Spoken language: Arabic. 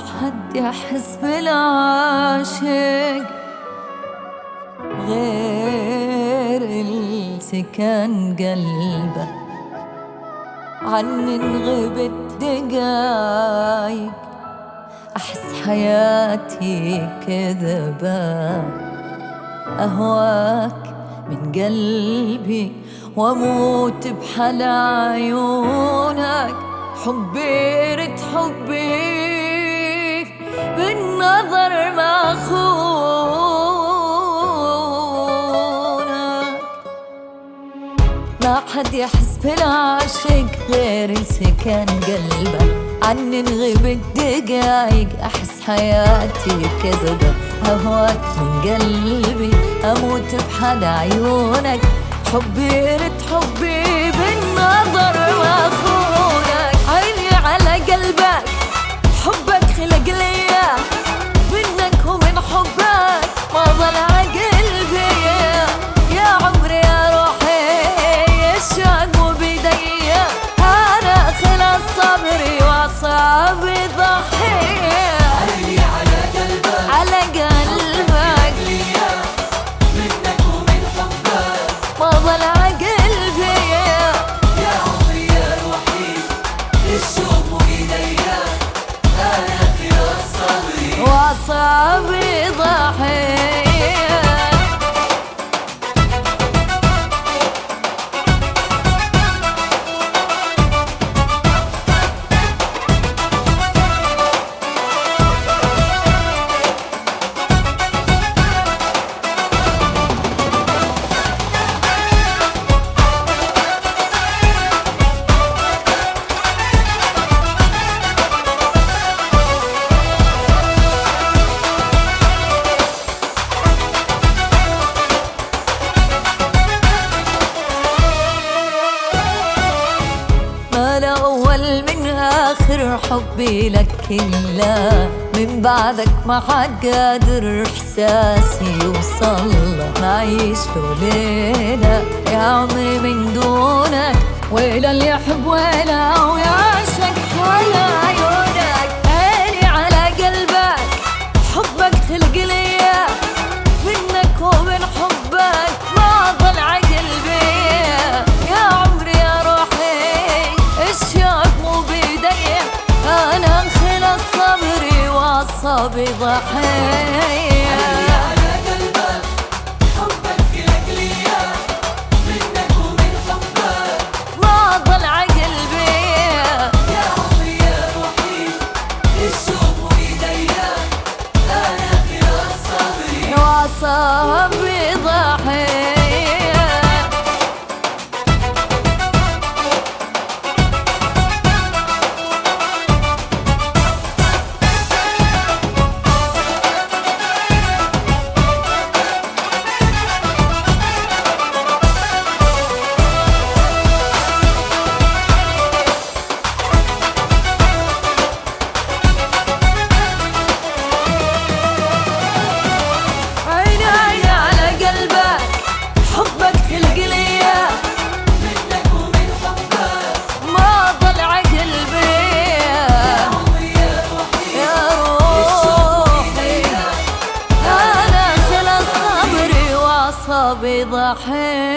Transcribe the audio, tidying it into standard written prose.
حد يحس بالعاشق غير السكن قلبه. عني انغبت دقايق أحس حياتي كذبة. أهواك من قلبي وأموت بحل عيونك. حبي رد حبي بالنظر ما خونك. ما حد يحس بالعاشق غير السكن قلبه. عني انغبت دقايق أحس حياتي كذبة. أهواك من قلبي أموت بحد عيونك. حبي رد حبي بالنظر ما خونك. عيني على قلبك حبك خلق ليا. منك ومن حبك ما ضل قلبي. يا عمري يا روحي الشوق مو بيدي. أنا خلص صبري وأعصابي ضحية. عيني على قلبك على قلبك منك ومن حبك ما ضل قلبي. يا عمري يا روحي الشوق مو بيديا. أنا خلاص صبري وأعصابي ضحية. الأول من آخر حبي لك إلا من بعدك ما حد قادر إحساسي يوصل. ما عيش له ليلة يا عمري من دونك. ويلا اللي يحب ويلا ويعشق على عيونك. عيني على قلبك حبك خلق ليا. منك ومن حبك ما ضل قلبي. يا عمري يا روحي الشوق مو بيدي. أنا خلص صبري وأعصابي ضحية. على قلبك حبك خلق ليا. منك ومن حبك ما ضل قلبي. يا عمري يا روحي الشوق مو بيديا. أنا خلاص صبري وأعصابي ضحية. أعصابي ضحية.